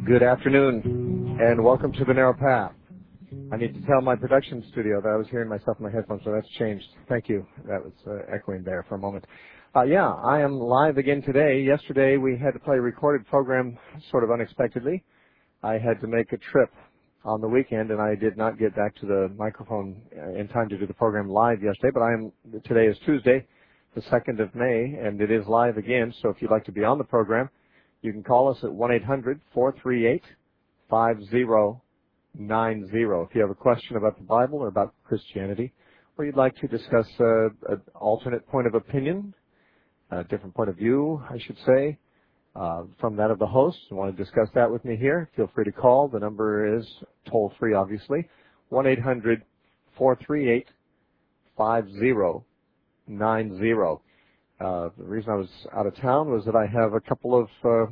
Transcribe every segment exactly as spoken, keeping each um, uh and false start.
Good afternoon, and welcome to The Narrow Path. I need to tell my production studio that I was hearing myself in my headphones, so that's changed. Thank you. That was uh, echoing there for a moment. Uh, yeah, I am live again today. Yesterday we had to play a recorded program sort of unexpectedly. I had to make a trip on the weekend, and I did not get back to the microphone in time to do the program live yesterday, but I am, today is Tuesday, the second of May, and it is live again, so if you'd like to be on the program, you can call us at one eight hundred, four three eight, five zero nine zero. If you have a question about the Bible or about Christianity, or you'd like to discuss uh, an alternate point of opinion, a different point of view, I should say, uh, from that of the host, and want to discuss that with me here, feel free to call. The number is toll-free, obviously, one eight hundred, four three eight, five zero nine zero. Uh, the reason I was out of town was that I have a couple of uh,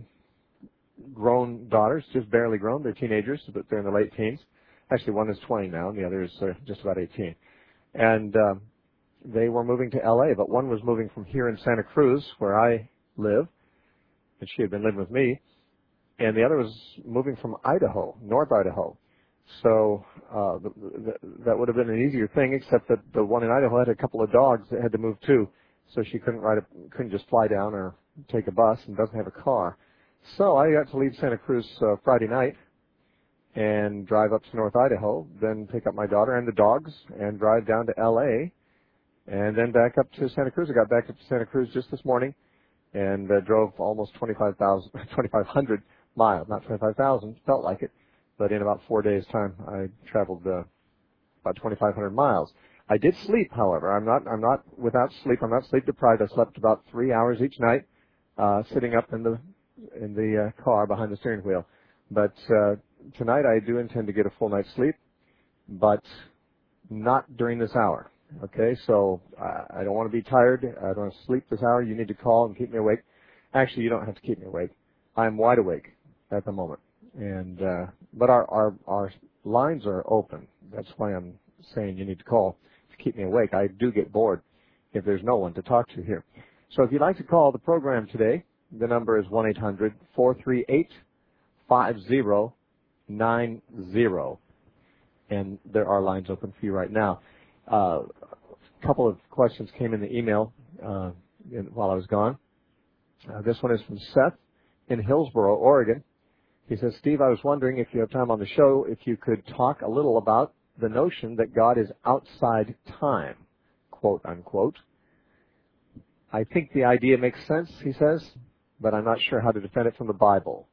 grown daughters, just barely grown. They're teenagers, but they're in their late teens. Actually, one is twenty now, and the other is uh, just about eighteen. And uh, they were moving to L A, but one was moving from here in Santa Cruz, where I live, and she had been living with me, and the other was moving from Idaho, North Idaho. So uh, the, the, that would have been an easier thing, except that the one in Idaho had a couple of dogs that had to move too. So she couldn't ride, a, couldn't just fly down or take a bus, and doesn't have a car. So I got to leave Santa Cruz uh, Friday night and drive up to North Idaho, then pick up my daughter and the dogs and drive down to L A, and then back up to Santa Cruz. I got back up to Santa Cruz just this morning and uh, drove almost twenty-five thousand, twenty-five hundred miles, not twenty-five thousand, felt like it, but in about four days' time I traveled uh, about twenty-five hundred miles. I did sleep, however. I'm not, I'm not without sleep. I'm not sleep deprived. I slept about three hours each night, uh, sitting up in the, in the uh, car behind the steering wheel. But, uh, tonight I do intend to get a full night's sleep, but not during this hour. Okay. So I, I don't want to be tired. I don't want to sleep this hour. You need to call and keep me awake. Actually, you don't have to keep me awake. I'm wide awake at the moment. And, uh, but our, our, our lines are open. That's why I'm saying you need to call. Keep me awake. I do get bored if there's no one to talk to here. So if you'd like to call the program today, the number is one eight hundred, four three eight, five zero nine zero. And there are lines open for you right now. Uh, a couple of questions came in the email uh, in, while I was gone. Uh, this one is from Seth in Hillsboro, Oregon. He says, Steve, I was wondering if you have time on the show, if you could talk a little about the notion that God is outside time, quote unquote. I think the idea makes sense, he says, but I'm not sure how to defend it from the Bible.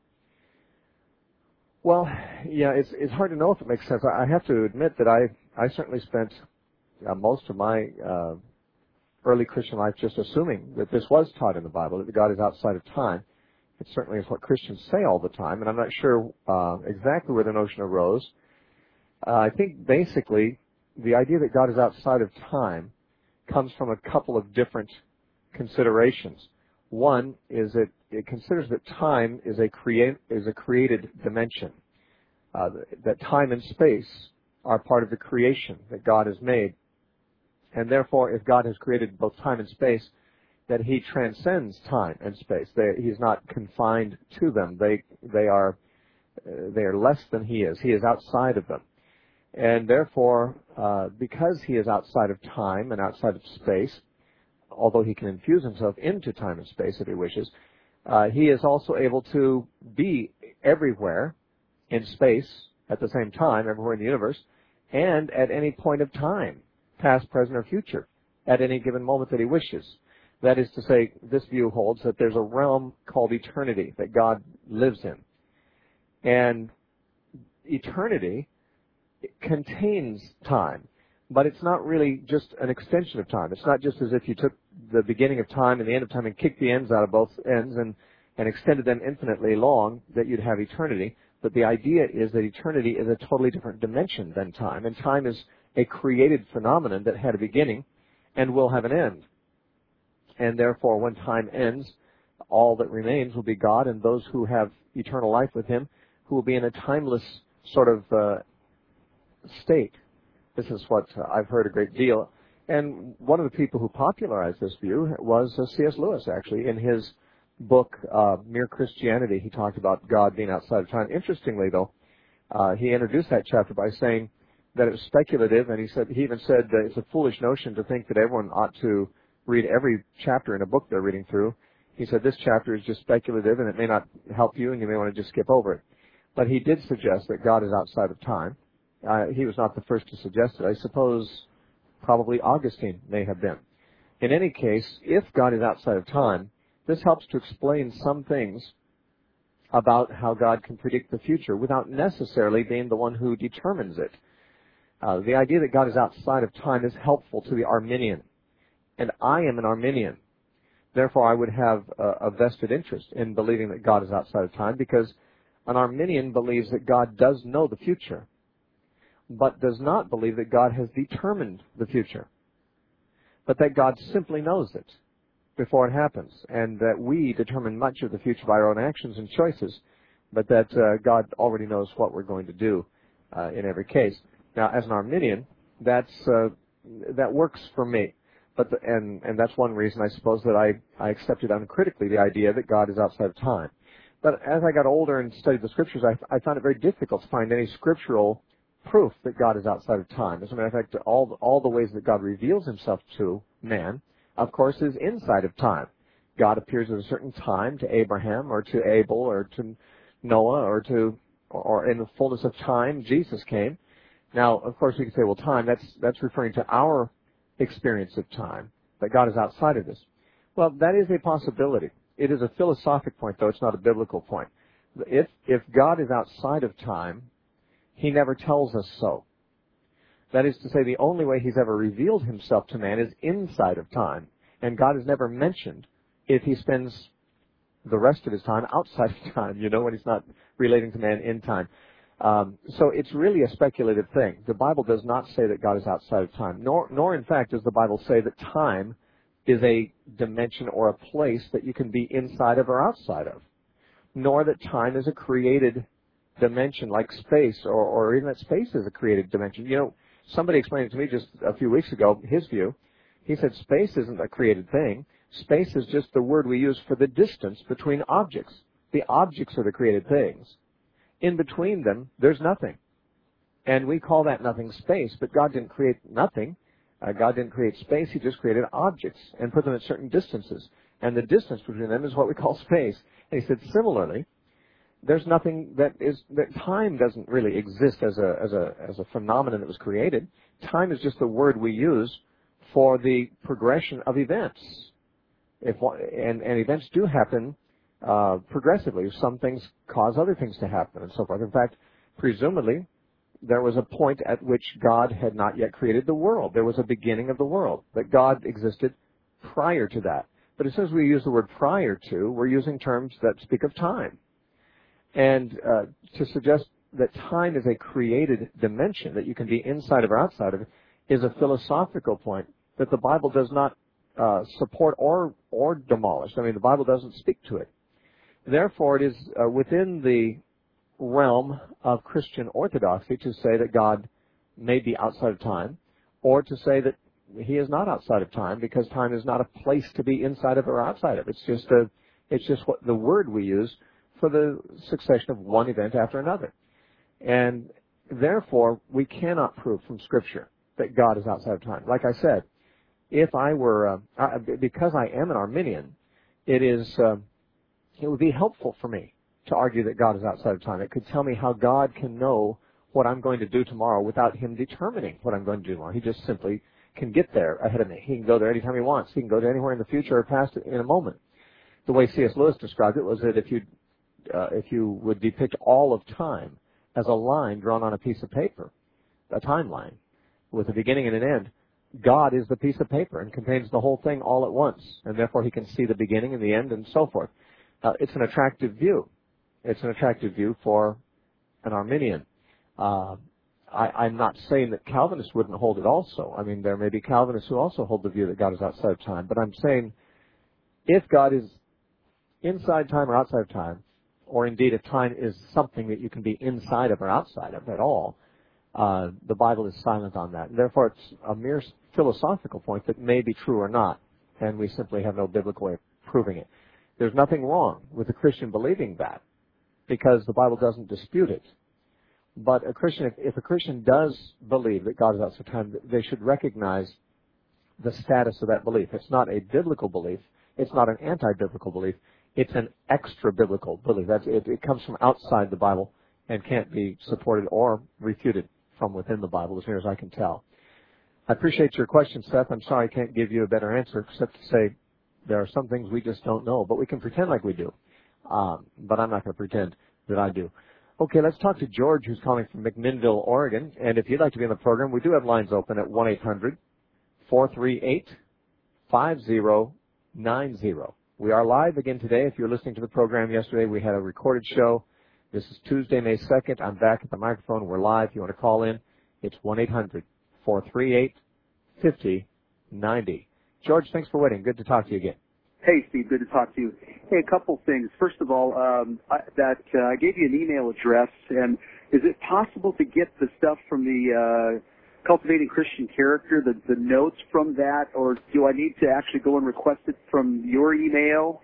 Well, yeah, it's it's hard to know if it makes sense. I have to admit that I, I certainly spent uh, most of my uh, early Christian life just assuming that this was taught in the Bible, that God is outside of time. It certainly is what Christians say all the time, and I'm not sure uh, exactly where the notion arose. Uh, I think basically the idea that God is outside of time comes from a couple of different considerations. One is that it considers that time is a create is a created dimension, uh, that time and space are part of the creation that God has made, and therefore, if God has created both time and space, that He transcends time and space. They, he's not confined to them. They they are uh, they are less than He is. He is outside of them. And therefore, uh, because He is outside of time and outside of space, although He can infuse Himself into time and space if He wishes, uh, He is also able to be everywhere in space at the same time, everywhere in the universe, and at any point of time, past, present, or future, at any given moment that He wishes. That is to say, this view holds that there's a realm called eternity that God lives in. And eternity contains time, but it's not really just an extension of time. It's not just as if you took the beginning of time and the end of time and kicked the ends out of both ends and, and extended them infinitely long, that you'd have eternity. But the idea is that eternity is a totally different dimension than time, and time is a created phenomenon that had a beginning and will have an end. And therefore, when time ends, all that remains will be God and those who have eternal life with Him, who will be in a timeless sort of uh, state. This is what uh, I've heard a great deal. And one of the people who popularized this view was uh, C S Lewis, actually, in his book, uh, Mere Christianity, he talked about God being outside of time. Interestingly, though, uh, he introduced that chapter by saying that it was speculative, and he said he even said that it's a foolish notion to think that everyone ought to read every chapter in a book they're reading through. He said this chapter is just speculative, and it may not help you, and you may want to just skip over it. But he did suggest that God is outside of time. Uh, he was not the first to suggest it. I suppose probably Augustine may have been. In any case, if God is outside of time, this helps to explain some things about how God can predict the future without necessarily being the one who determines it. Uh, the idea that God is outside of time is helpful to the Arminian. And I am an Arminian. Therefore, I would have a, a vested interest in believing that God is outside of time, because an Arminian believes that God does know the future, but does not believe that God has determined the future, but that God simply knows it before it happens, and that we determine much of the future by our own actions and choices, but that uh, God already knows what we're going to do uh, in every case. Now, as an Arminian, that's uh, that works for me, but the, and and that's one reason I suppose that I I accepted uncritically the idea that God is outside of time. But as I got older and studied the Scriptures, I, I found it very difficult to find any scriptural proof that God is outside of time. As a matter of fact, all all the ways that God reveals Himself to man, of course, is inside of time. God appears at a certain time to Abraham or to Abel or to Noah or to, or in the fullness of time, Jesus came. Now, of course, we can say, well, time, that's, that's referring to our experience of time, that God is outside of this. Well, that is a possibility. It is a philosophic point, though. It's not a biblical point. If, if God is outside of time, He never tells us so. That is to say, the only way He's ever revealed Himself to man is inside of time. And God is never mentioned if He spends the rest of His time outside of time, you know, when He's not relating to man in time. Um, so it's really a speculative thing. The Bible does not say that God is outside of time, nor, nor in fact does the Bible say that time is a dimension or a place that you can be inside of or outside of, nor that time is a created dimension like space, or, or even that space is a created dimension. You know, somebody explained it to me just a few weeks ago, his view. He said space isn't a created thing. Space is just the word we use for the distance between objects. The objects are the created things. In between them, there's nothing. And we call that nothing space, but God didn't create nothing. Uh, God didn't create space. He just created objects and put them at certain distances. And the distance between them is what we call space. And he said, similarly, there's nothing that is, that time doesn't really exist as a, as a, as a phenomenon that was created. Time is just the word we use for the progression of events. If, and, and events do happen uh, progressively. Some things cause other things to happen and so forth. In fact, presumably, there was a point at which God had not yet created the world. There was a beginning of the world, that God existed prior to that. But as soon as we use the word prior to, we're using terms that speak of time. And uh, to suggest that time is a created dimension, that you can be inside of or outside of it, is a philosophical point that the Bible does not uh, support or or demolish. I mean, the Bible doesn't speak to it. Therefore, it is uh, within the realm of Christian orthodoxy to say that God may be outside of time, or to say that He is not outside of time, because time is not a place to be inside of or outside of. It's just a, it's just what the word we use for the succession of one event after another. And therefore, we cannot prove from Scripture that God is outside of time. Like I said, if I were, uh, I, because I am an Arminian, it is, uh, it would be helpful for me to argue that God is outside of time. It could tell me how God can know what I'm going to do tomorrow without Him determining what I'm going to do tomorrow. He just simply can get there ahead of me. He can go there anytime He wants. He can go to anywhere in the future or past in a moment. The way C S Lewis described it was that if you, uh, if you would depict all of time as a line drawn on a piece of paper, a timeline, with a beginning and an end, God is the piece of paper and contains the whole thing all at once, and therefore He can see the beginning and the end and so forth. Uh, it's an attractive view. It's an attractive view for an Arminian. Uh, I, I'm not saying that Calvinists wouldn't hold it also. I mean, there may be Calvinists who also hold the view that God is outside of time. But I'm saying if God is inside time or outside of time, or indeed if time is something that you can be inside of or outside of at all, uh, the Bible is silent on that. And therefore, it's a mere philosophical point that may be true or not, and we simply have no biblical way of proving it. There's nothing wrong with a Christian believing that, because the Bible doesn't dispute it. But a Christian, if, if a Christian does believe that God is outside time, they should recognize the status of that belief. It's not a biblical belief. It's not an anti-biblical belief. It's an extra-biblical belief. That's, it, it comes from outside the Bible and can't be supported or refuted from within the Bible, as near as I can tell. I appreciate your question, Seth. I'm sorry I can't give you a better answer except to say there are some things we just don't know, but we can pretend like we do. Um, but I'm not going to pretend that I do. Okay, let's talk to George, who's calling from McMinnville, Oregon. And if you'd like to be in the program, we do have lines open at one eight hundred, four three eight, five zero nine zero. We are live again today. If you're listening to the program yesterday, we had a recorded show. This is Tuesday, May second. I'm back at the microphone. We're live. If you want to call in, it's one eight hundred, four three eight, five zero nine zero. George, thanks for waiting. Good to talk to you again. Hey, Steve. Good to talk to you. Hey, a couple things. First of all, um, I, that uh, I gave you an email address, and is it possible to get the stuff from the uh, Cultivating Christian Character, the, the notes from that, or do I need to actually go and request it from your email?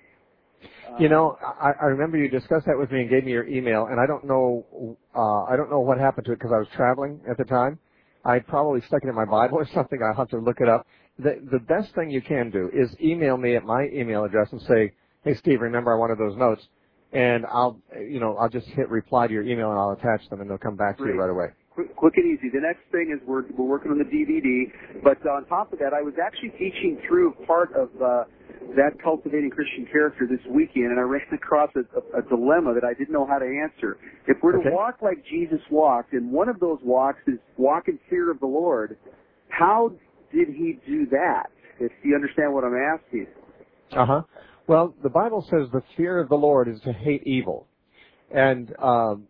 You know, I, I remember you discussed that with me and gave me your email, and I don't know, uh, I don't know what happened to it because I was traveling at the time. I probably stuck it in my Bible or something. I'll have to look it up. The, the best thing you can do is email me at my email address and say, hey, Steve, remember I wanted those notes. And I'll, you know, I'll just hit reply to your email and I'll attach them and they'll come back to Great. you right away. Quick, quick and easy. The next thing is we're, we're working on the D V D. But on top of that, I was actually teaching through part of uh, that Cultivating Christian Character this weekend, and I ran across a, a, a dilemma that I didn't know how to answer. If we're Okay. to walk like Jesus walked, and one of those walks is walk in fear of the Lord, how did he do that? If you understand what I'm asking. Uh-huh. Well, the Bible says the fear of the Lord is to hate evil. And um,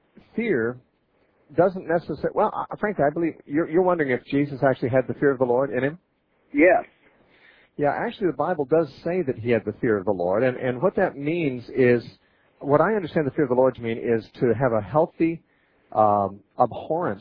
fear doesn't necessarily, well, uh, frankly, I believe, you're, you're wondering if Jesus actually had the fear of the Lord in him? Yes. Yeah, actually the Bible does say that he had the fear of the Lord. And, and what that means is, what I understand the fear of the Lord to mean is to have a healthy um, abhorrence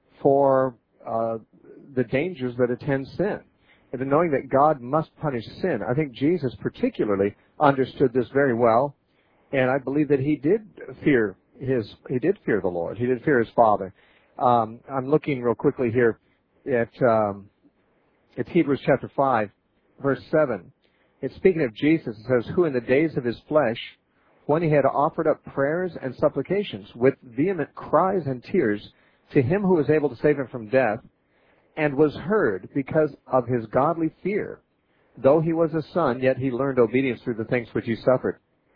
for uh, the dangers that attend sin. And knowing that God must punish sin. I think Jesus particularly understood this very well, and I believe that he did fear his, he did fear the Lord. He did fear his Father. Um, I'm looking real quickly here at, um, it's Hebrews chapter five, verse seven. It's speaking of Jesus. It says, who in the days of his flesh, when he had offered up prayers and supplications with vehement cries and tears to him who was able to save him from death, and was heard because of his godly fear. Though he was a son, yet he learned obedience through the things which he suffered.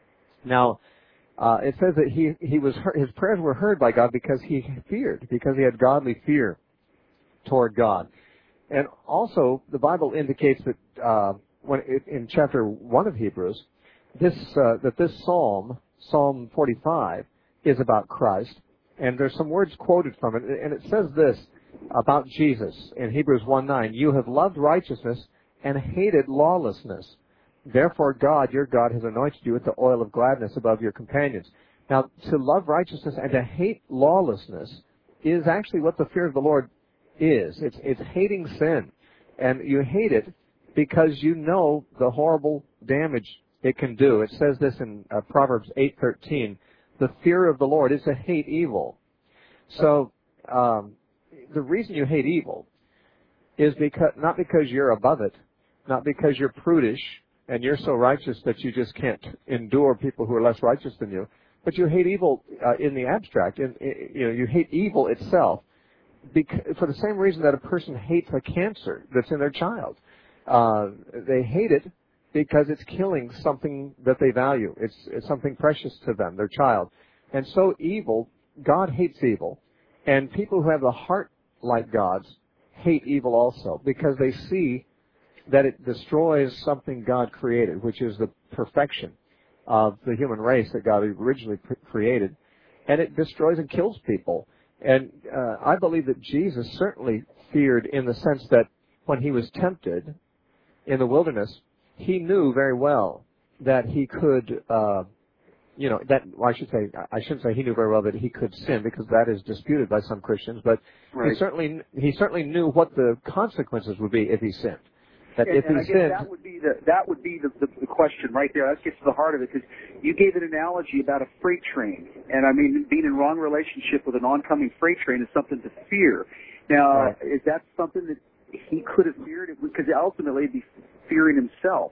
Now, uh, it says that he, he was heard, his prayers were heard by God because he feared, because he had godly fear toward God. And also, the Bible indicates that uh, when it, in chapter one of Hebrews, this uh, that this psalm, Psalm forty-five, is about Christ. And there's some words quoted from it, and it says this about Jesus in Hebrews one nine, you have loved righteousness and hated lawlessness. Therefore God, your God, has anointed you with the oil of gladness above your companions. Now, to love righteousness and to hate lawlessness is actually what the fear of the Lord is. It's, it's hating sin. And you hate it because you know the horrible damage it can do. It says this in uh, Proverbs eight thirteen, the fear of the Lord is to hate evil. So, um, the reason you hate evil is because not because you're above it, not because you're prudish and you're so righteous that you just can't endure people who are less righteous than you, but you hate evil uh, in the abstract. In, in, you know, you hate evil itself because, for the same reason that a person hates a cancer that's in their child. Uh, they hate it because it's killing something that they value. It's, it's something precious to them, their child. And so evil, God hates evil. And people who have the heart like God's hate evil also because they see that it destroys something God created, which is the perfection of the human race that God originally created. And it destroys and kills people. And uh, I believe that Jesus certainly feared in the sense that when he was tempted in the wilderness, he knew very well that he could uh, You know, that, well, I should say, I shouldn't say he knew very well that he could sin because that is disputed by some Christians, but right. he certainly, he certainly knew what the consequences would be if he sinned. That and, if and he I guess sinned, that would be the that would be the, the, the question right there. That gets to the heart of it, because you gave an analogy about a freight train, and I mean, being in wrong relationship with an oncoming freight train is something to fear. Now, right. is that something that he could have feared? Because ultimately, he'd be fearing himself.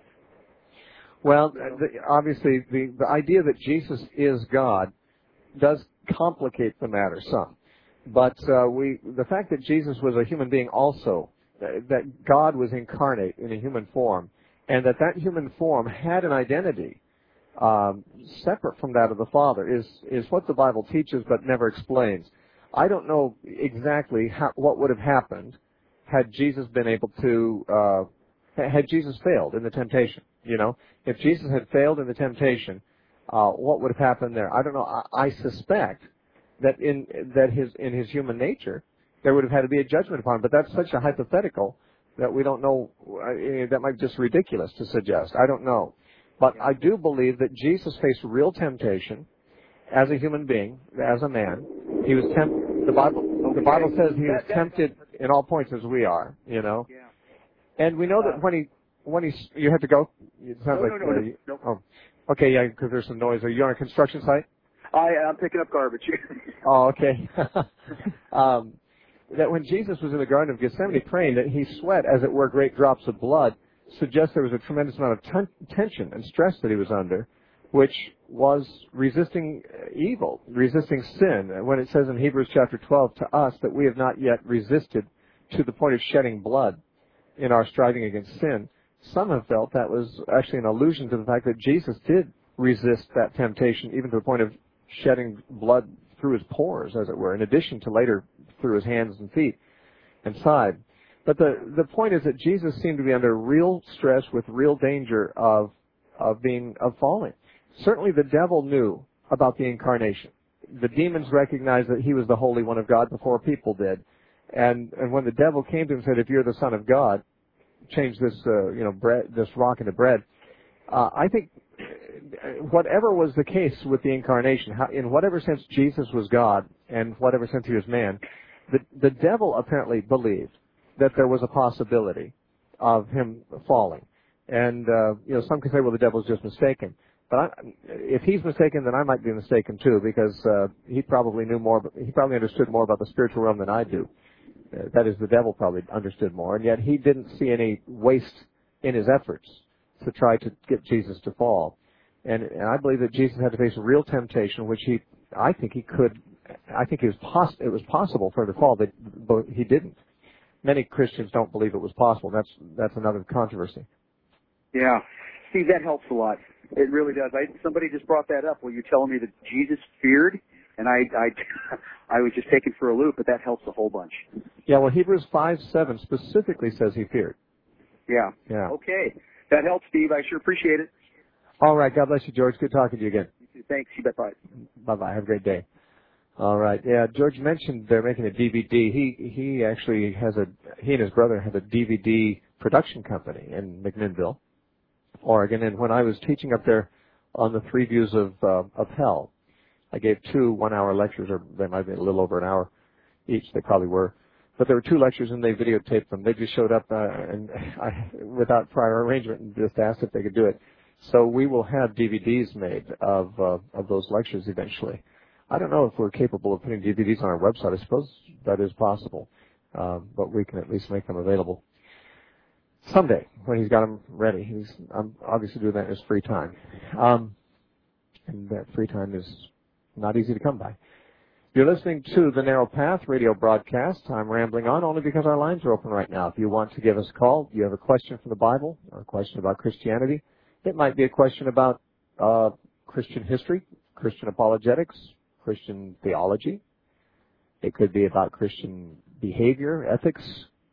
Well, the, obviously, the, the idea that Jesus is God does complicate the matter some. But uh, we, the fact that Jesus was a human being also, that God was incarnate in a human form, and that that human form had an identity um, separate from that of the Father, is is what the Bible teaches but never explains. I don't know exactly how, what would have happened had Jesus been able to, uh, had Jesus failed in the temptation. You know, if Jesus had failed in the temptation, uh, what would have happened there? I don't know. I, I suspect that in that his in his human nature, there would have had to be a judgment upon him. But that's such a hypothetical that we don't know. Uh, that might be just ridiculous to suggest. I don't know. But I do believe that Jesus faced real temptation as a human being, as a man. He was tempted. The Bible, the Bible says he was tempted in all points as we are. You know, and we know that when he when he you have to go. It sounds no, like no, no, uh, no, no. Oh, okay, yeah, because there's some noise. Are you on a construction site? I, I'm picking up garbage. Oh, okay. um, that when Jesus was in the Garden of Gethsemane praying, that he sweat, as it were, great drops of blood, suggests there was a tremendous amount of ten- tension and stress that he was under, which was resisting evil, resisting sin. When it says in Hebrews chapter twelve to us that we have not yet resisted to the point of shedding blood in our striving against sin, some have felt that was actually an allusion to the fact that Jesus did resist that temptation, even to the point of shedding blood through his pores, as it were, in addition to later through his hands and feet and side. But the, the point is that Jesus seemed to be under real stress with real danger of, of being, of falling. Certainly the devil knew about the incarnation. The demons recognized that he was the Holy One of God before people did. And, and when the devil came to him and said, if you're the Son of God, change this, uh, you know, bread, this rock into bread, uh, I think whatever was the case with the incarnation, how, in whatever sense Jesus was God and whatever sense he was man, the, the devil apparently believed that there was a possibility of him falling. And, uh, you know, some can say, well, the devil's just mistaken. But I, if he's mistaken, then I might be mistaken too, because uh, he probably knew more, he probably understood more about the spiritual realm than I do. Uh, that is, the devil probably understood more, and yet he didn't see any waste in his efforts to try to get Jesus to fall. And, and I believe that Jesus had to face real temptation, which he, I think he could, I think it was, poss- it was possible for him to fall, but, but he didn't. Many Christians don't believe it was possible. That's that's another controversy. Yeah. See, that helps a lot. It really does. I, somebody just brought that up. Well, you're telling me that Jesus feared, and I, I, I was just taken for a loop, but that helps a whole bunch. Yeah, well, Hebrews five seven specifically says he feared. Yeah. Yeah. Okay. That helps, Steve. I sure appreciate it. All right. God bless you, George. Good talking to you again. Thanks. You bet. Bye. Bye-bye. Have a great day. All right. Yeah, George mentioned they're making a D V D. He he actually has a, he and his brother have a D V D production company in McMinnville, Oregon. And when I was teaching up there on the three views of uh, of hell, I gave two one-hour lectures, or they might have been a little over an hour each. They probably were. But there were two lectures, and they videotaped them. They just showed up uh, and I, without prior arrangement, and just asked if they could do it. So we will have D V Ds made of uh, of those lectures eventually. I don't know if we're capable of putting D V Ds on our website. I suppose that is possible, um, but we can at least make them available someday when he's got them ready. He's I'm obviously doing that in his free time, um, and that free time is not easy to come by. You're listening to the Narrow Path radio broadcast. I'm rambling on only because our lines are open right now. If you want to give us a call, you have a question from the Bible or a question about Christianity. It might be a question about uh, Christian history, Christian apologetics, Christian theology. It could be about Christian behavior, ethics.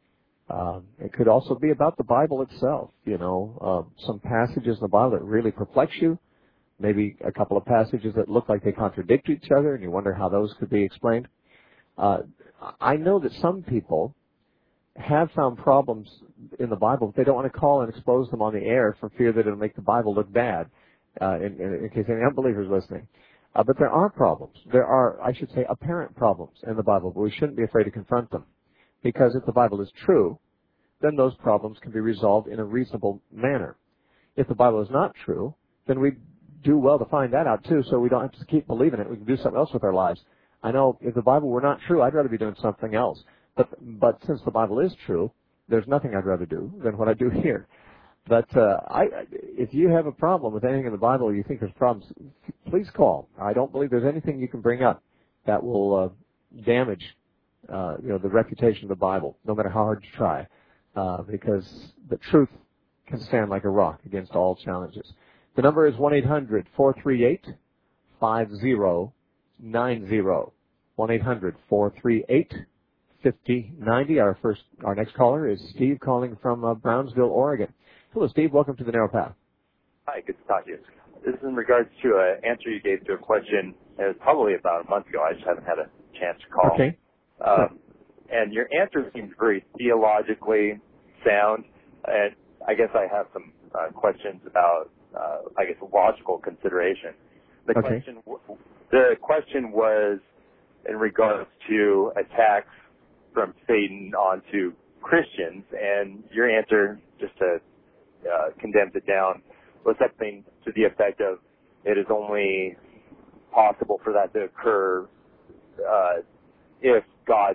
Um, it could also be about the Bible itself. You know, uh, some passages in the Bible that really perplex you. Maybe a couple of passages that look like they contradict each other, and you wonder how those could be explained. Uh, I know that some people have found problems in the Bible, but they don't want to call and expose them on the air for fear that it'll make the Bible look bad, uh, in, in, in case any unbelievers listening. Uh, but there are problems. There are, I should say, apparent problems in the Bible, but we shouldn't be afraid to confront them. Because if the Bible is true, then those problems can be resolved in a reasonable manner. If the Bible is not true, then we do well to find that out too, so we don't have to keep believing it. We can do something else with our lives. I know if the Bible were not true, I'd rather be doing something else. But but since the Bible is true, there's nothing I'd rather do than what I do here. But uh, I, if you have a problem with anything in the Bible, or you think there's problems, please call. I don't believe there's anything you can bring up that will uh, damage, uh, you know, the reputation of the Bible, no matter how hard you try, uh, because the truth can stand like a rock against all challenges. The number is one eight hundred four three eight five zero nine zero. one eight hundred four three eight five zero nine zero. Our first, our next caller is Steve calling from uh, Brownsville, Oregon. Hello, Steve. Welcome to the Narrow Path. Hi, good to talk to you. This is in regards to an answer you gave to a question. It was probably about a month ago. I just haven't had a chance to call. Okay. Um, and your answer seems very theologically sound. And I guess I have some uh, questions about, uh, I guess, logical consideration. The okay. question, the question was in regards to attacks from Satan onto Christians, and your answer, just to uh, condense it down, was something to the effect of it is only possible for that to occur uh, if God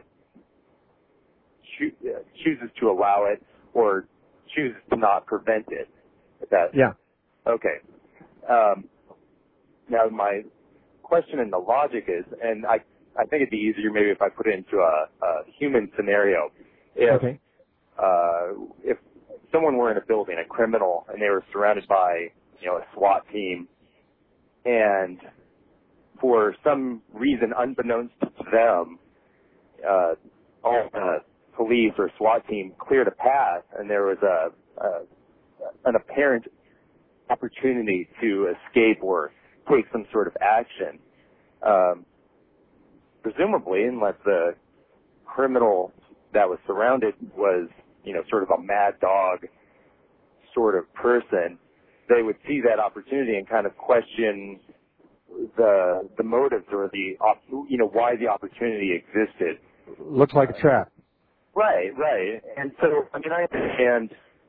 cho- chooses to allow it or chooses to not prevent it. Is that, yeah. Okay. Um, now, my question in the logic is, and I, I think it'd be easier maybe if I put it into a, a human scenario. If, okay. uh, if someone were in a building, a criminal, and they were surrounded by, you know, a SWAT team, and for some reason unbeknownst to them, uh, all the police or SWAT team cleared a path, and there was a, a an apparent opportunity to escape or take some sort of action. Um, presumably, unless the criminal that was surrounded was, you know, sort of a mad dog sort of person, they would see that opportunity and kind of question the the motives or the, you know, why the opportunity existed. Looks like a trap. Right, right. And so, I mean, I understand.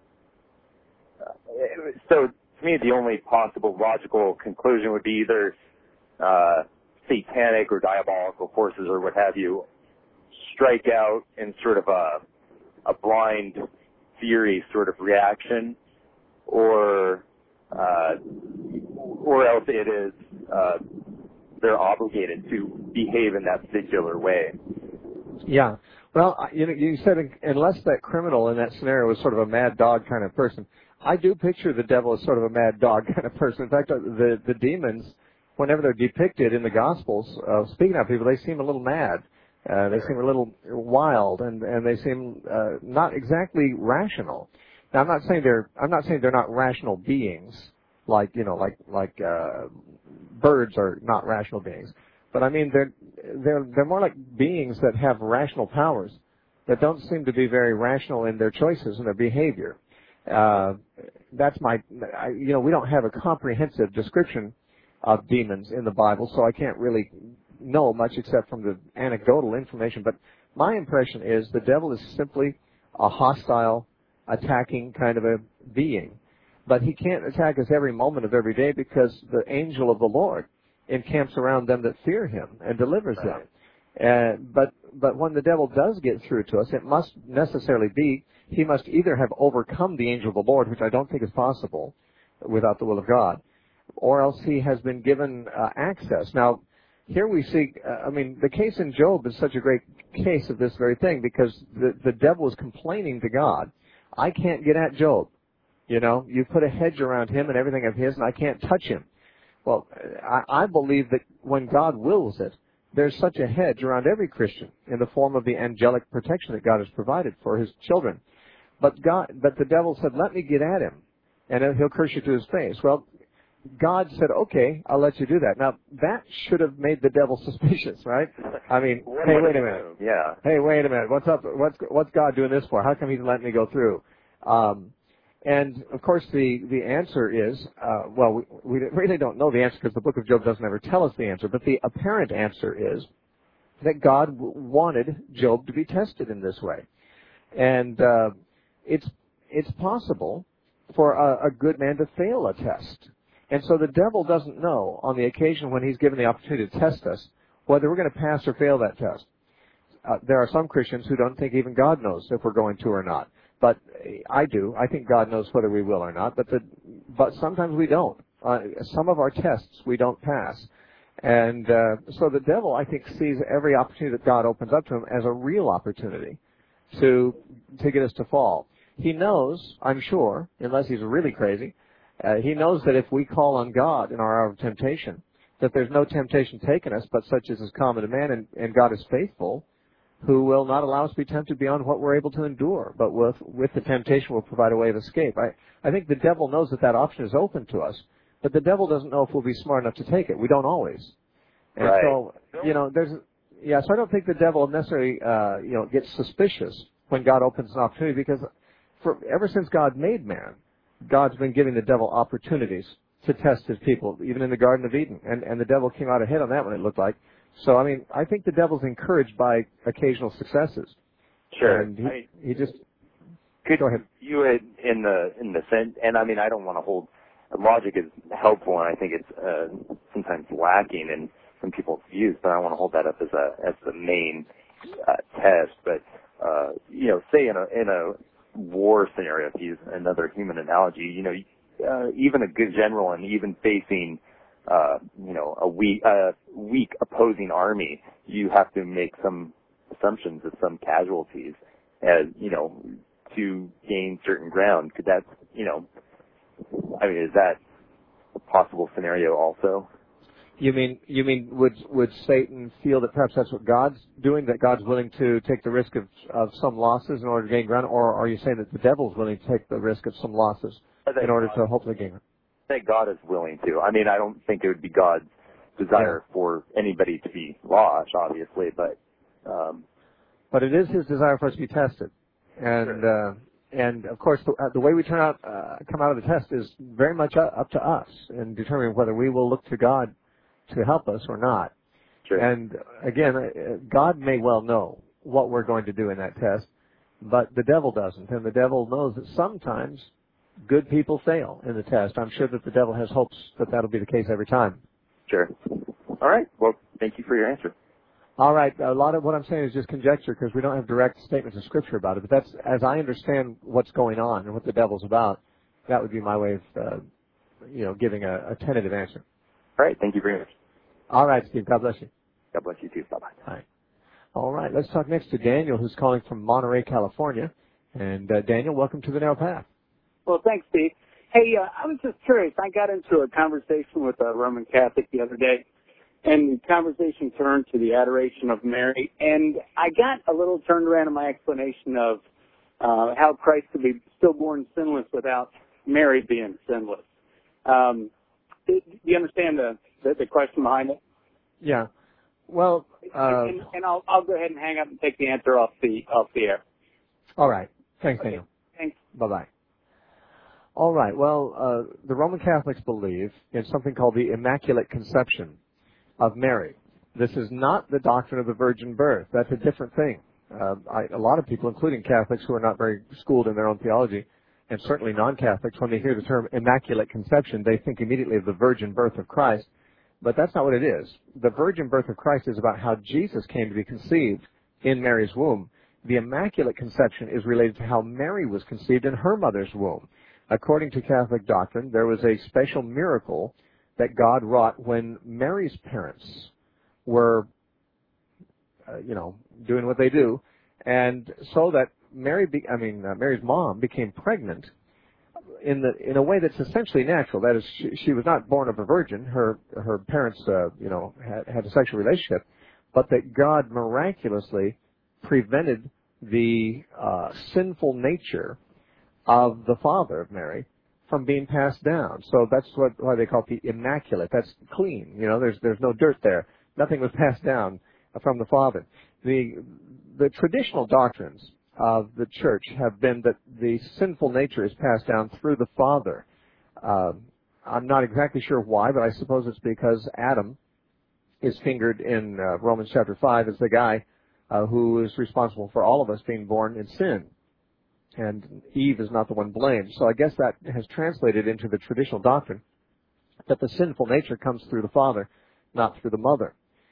Uh, so, to me, the only possible logical conclusion would be either uh, satanic or diabolical forces or what have you strike out in sort of a a blind fury sort of reaction, or uh, or else it is uh, they're obligated to behave in that particular way. Yeah. Well, you know, you said unless that criminal in that scenario was sort of a mad dog kind of person. I do picture the devil as sort of a mad dog kind of person. In fact, the the demons, whenever they're depicted in the Gospels, uh, speaking of people, they seem a little mad. Uh, they seem a little wild, and, and they seem uh, not exactly rational. Now, I'm not saying they're I'm not saying they're not rational beings, like you know, like like uh, birds are not rational beings. But I mean, they're they're they're more like beings that have rational powers, that don't seem to be very rational in their choices and their behavior. Uh, that's my, I, you know, we don't have a comprehensive description of demons in the Bible, so I can't really know much except from the anecdotal information. But my impression is the devil is simply a hostile, attacking kind of a being. But he can't attack us every moment of every day because the angel of the Lord encamps around them that fear him and delivers them. Uh, but but when the devil does get through to us, it must necessarily be he must either have overcome the angel of the Lord, which I don't think is possible without the will of God, or else he has been given uh, access. Now, here we see, uh, I mean, the case in Job is such a great case of this very thing because the, the devil is complaining to God, I can't get at Job. You know, you put a hedge around him and everything of his, and I can't touch him. Well, I, I believe that when God wills it, there's such a hedge around every Christian in the form of the angelic protection that God has provided for his children. But God, but the devil said, let me get at him, and he'll curse you to his face. Well, God said, okay, I'll let you do that. Now, that should have made the devil suspicious, right? I mean, hey, wait a minute. Yeah. Hey, wait a minute. What's up? What's what's God doing this for? How come he's letting me go through? Um, and, of course, the, the answer is, uh, well, we, we really don't know the answer because the book of Job doesn't ever tell us the answer, but the apparent answer is that God w- wanted Job to be tested in this way. And uh, it's it's possible for a, a good man to fail a test. And so the devil doesn't know on the occasion when he's given the opportunity to test us whether we're going to pass or fail that test. Uh, there are some Christians who don't think even God knows if we're going to or not. But I do. I think God knows whether we will or not. But the, but sometimes we don't. Uh, some of our tests we don't pass. And uh, so the devil, I think, sees every opportunity that God opens up to him as a real opportunity to to get us to fall. He knows, I'm sure, unless he's really crazy, uh, he knows that if we call on God in our hour of temptation, that there's no temptation taken us, but such as is common to man, and, and God is faithful, who will not allow us to be tempted beyond what we're able to endure, but with with the temptation will provide a way of escape. I, I think the devil knows that that option is open to us, but the devil doesn't know if we'll be smart enough to take it. We don't always. And right. so, you know, there's, yeah, so I don't think the devil necessarily, uh, you know, gets suspicious when God opens an opportunity, because for ever since God made man, God's been giving the devil opportunities to test his people, even in the Garden of Eden. And, and the devil came out ahead on that one, it looked like. So, I mean, I think the devil's encouraged by occasional successes. Sure. And he, I, he just... Could Go ahead. You, had, in the in the sense, and I mean, I don't want to hold, logic is helpful, and I think it's uh, sometimes lacking in some people's views, but I don't want to hold that up as a as the main uh, test. But, uh, you know, say in a in a war scenario, to use another human analogy, you know, uh, even a good general and even facing, uh, you know, a weak, uh, weak opposing army, you have to make some assumptions of some casualties as, you know, to gain certain ground. Could that, you know, I mean, is that a possible scenario also? You mean, you mean, would would Satan feel that perhaps that's what God's doing, that God's willing to take the risk of, of some losses in order to gain ground, or are you saying that the devil's willing to take the risk of some losses in order God, to hopefully gain ground? I think God is willing to. I mean, I don't think it would be God's desire yeah. for anybody to be lost, obviously, but... Um, but it is his desire for us to be tested. And, sure. uh, and of course, the, uh, the way we turn out, uh, come out of the test is very much up to us in determining whether we will look to God to help us or not. Sure. And again, uh, God may well know what we're going to do in that test, but the devil doesn't. And the devil knows that sometimes good people fail in the test. I'm sure that the devil has hopes that that'll be the case every time. Sure. All right. Well, thank you for your answer. All right. A lot of what I'm saying is just conjecture because we don't have direct statements of Scripture about it. But that's, as I understand what's going on and what the devil's about, that would be my way of, uh, you know, giving a, a tentative answer. All right. Thank you very much. All right, Steve. God bless you. God bless you too. Bye-bye. Hi. All right. Let's talk next to Daniel, who's calling from Monterey, California. And uh, Daniel, welcome to the Narrow Path. Well, thanks, Steve. Hey, uh, I was just curious. I got into a conversation with a Roman Catholic the other day, and the conversation turned to the adoration of Mary, and I got a little turned around in my explanation of uh, how Christ could be stillborn sinless without Mary being sinless. Um, do you understand the, the, the question behind it? Yeah. Well, uh, and, and I'll, I'll go ahead and hang up and take the answer off the off the air. All right. Thanks, okay. Daniel. Thanks. Bye-bye. All right. Well, uh, the Roman Catholics believe in something called the Immaculate Conception of Mary. This is not the doctrine of the virgin birth. That's a different thing. Uh, I, a lot of people, including Catholics who are not very schooled in their own theology, and certainly non-Catholics, when they hear the term Immaculate Conception, they think immediately of the virgin birth of Christ. But that's not what it is. The virgin birth of Christ is about how Jesus came to be conceived in Mary's womb. The Immaculate Conception is related to how Mary was conceived in her mother's womb. According to Catholic doctrine, there was a special miracle that God wrought when Mary's parents were, uh, you know, doing what they do, and so that Mary, be, I mean, uh, Mary's mom became pregnant in the in a way that's essentially natural. That is, she, she was not born of a virgin. Her her parents, uh, you know, had, had a sexual relationship, but that God miraculously prevented the uh, sinful nature of the father of Mary from being passed down. So that's what why they call it the Immaculate. That's clean. You know, there's there's no dirt there. Nothing was passed down from the father. The the traditional doctrines of the church have been that the sinful nature is passed down through the father. Uh, I'm not exactly sure why, but I suppose it's because Adam is fingered in uh, Romans chapter five as the guy uh, who is responsible for all of us being born in sin. and Eve is not the one blamed. So I guess that has translated into the traditional doctrine that the sinful nature comes through the father, not through the mother.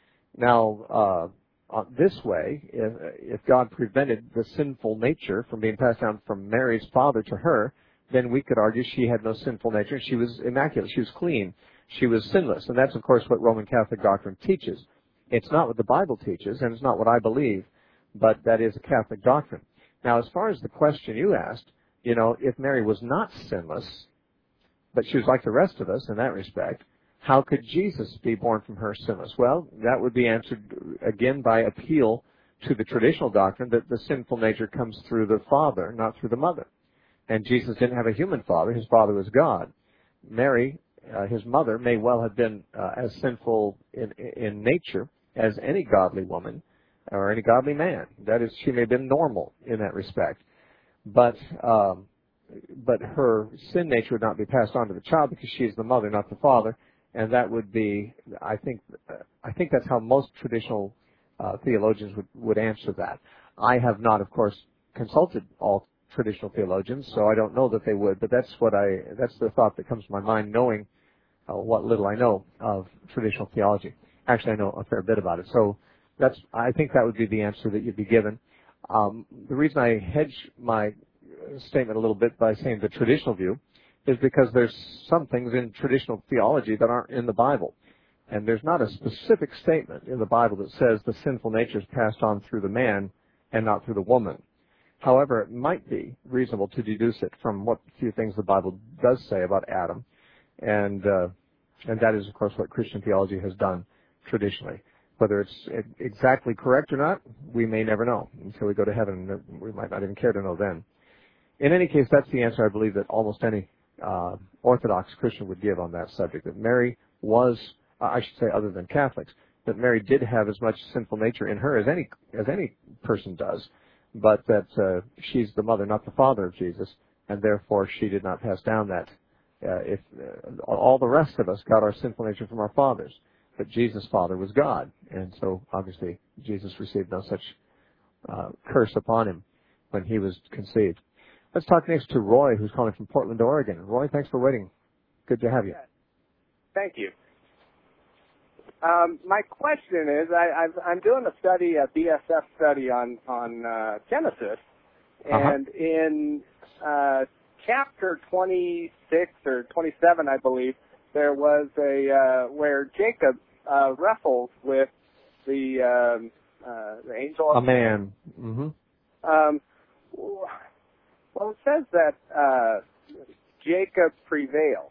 Now, uh, this way, if, if God prevented the sinful nature from being passed down from Mary's father to her, then we could argue she had no sinful nature. She was immaculate. She was clean. She was sinless. And that's, of course, what Roman Catholic doctrine teaches. It's not what the Bible teaches, and it's not what I believe, but that is a Catholic doctrine. Now, as far as the question you asked, you know, if Mary was not sinless, but she was like the rest of us in that respect, how could Jesus be born from her sinless? Well, that would be answered, again, by appeal to the traditional doctrine that the sinful nature comes through the Father, not through the mother. And Jesus didn't have a human father. His father was God. Mary, uh, his mother, may well have been uh, as sinful in, in nature as any godly woman or any godly man. That is, she may have been normal in that respect. But um, but her sin nature would not be passed on to the child because she is the mother, not the father. And that would be, I think, uh, I think that's how most traditional uh, theologians would, would answer that. I have not, of course, consulted all traditional theologians, so I don't know that they would, but that's what I, that's the thought that comes to my mind, knowing uh, what little I know of traditional theology. Actually, I know a fair bit about it. So that's, I think that would be the answer that you'd be given. Um, the reason I hedge my statement a little bit by saying the traditional view is because there's some things in traditional theology that aren't in the Bible. And there's not a specific statement in the Bible that says the sinful nature is passed on through the man and not through the woman. However, it might be reasonable to deduce it from what few things the Bible does say about Adam. And, uh, and that is, of course, what Christian theology has done traditionally. Whether it's exactly correct or not, we may never know until we go to heaven. We might not even care to know then. In any case, that's the answer I believe that almost any uh, Orthodox Christian would give on that subject, that Mary was, uh, I should say other than Catholics, that Mary did have as much sinful nature in her as any as any person does, but that uh, she's the mother, not the father of Jesus, and therefore she did not pass down that. Uh, if uh, all the rest of us got our sinful nature from our fathers, but Jesus' father was God, and so obviously Jesus received no such uh, curse upon him when he was conceived. Let's talk next to Roy, who's calling from Portland, Oregon. Roy, thanks for waiting. Good to have you. Thank you. Um, my question is, I, I've, I'm doing a study, a B S F study on on uh, Genesis, and uh-huh. in uh, chapter twenty-six or twenty-seven, I believe, there was a uh, where Jacob uh, wrestles with the um, uh, the angel. A man. Mm-hmm. Um, well, it says that uh, Jacob prevailed,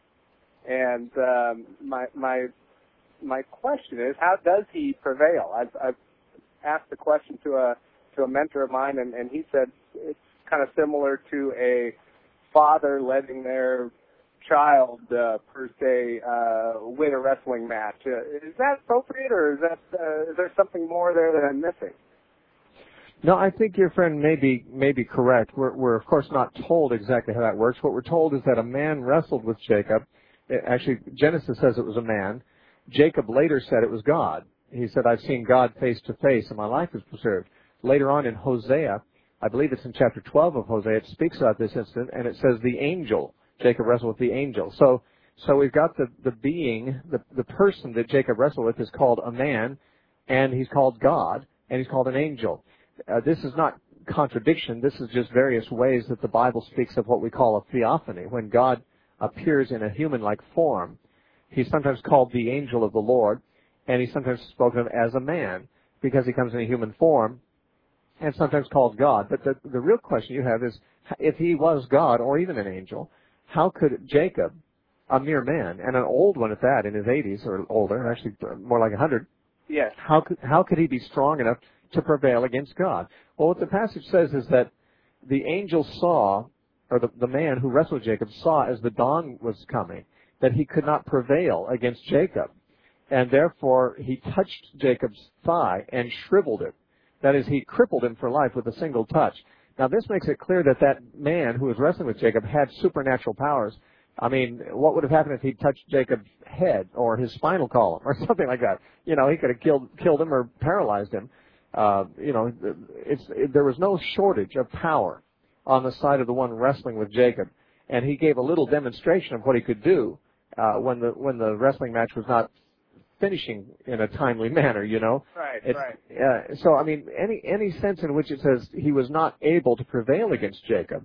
and um, my my. My question is, how does he prevail? I've, I've asked the question to a to a mentor of mine, and, and he said it's kind of similar to a father letting their child, uh, per se, uh, win a wrestling match. Uh, is that appropriate, or is that uh, is there something more there that I'm missing? No, I think your friend may be may be correct. We're, we're of course not told exactly how that works. What we're told is that a man wrestled with Jacob. It, actually, Genesis says it was a man. Jacob later said it was God. He said, I've seen God face to face and my life is preserved. Later on in Hosea, I believe it's in chapter twelve of Hosea, it speaks about this incident, and it says the angel. Jacob wrestled with the angel. So so we've got the, the being, the, the person that Jacob wrestled with is called a man, and he's called God, and he's called an angel. Uh, this is not contradiction. This is just various ways that the Bible speaks of what we call a theophany, when God appears in a human-like form. He's sometimes called the angel of the Lord, and he's sometimes spoken of as a man because he comes in a human form, and sometimes called God. But the, the real question you have is, if he was God or even an angel, how could Jacob, a mere man, and an old one at that, in his eighties or older, actually more like one hundred, yes, how could, how could he be strong enough to prevail against God? Well, what the passage says is that the angel saw, or the, the man who wrestled with Jacob saw as the dawn was coming, that he could not prevail against Jacob. And therefore, he touched Jacob's thigh and shriveled it. That is, he crippled him for life with a single touch. Now, this makes it clear that that man who was wrestling with Jacob had supernatural powers. I mean, what would have happened if he touched Jacob's head or his spinal column or something like that? You know, he could have killed killed him or paralyzed him. Uh, you know, it's, it, there was no shortage of power on the side of the one wrestling with Jacob. And he gave a little demonstration of what he could do uh, when the when the wrestling match was not finishing in a timely manner, you know. Right, it's, right. Uh, so, I mean, any any sense in which it says he was not able to prevail against Jacob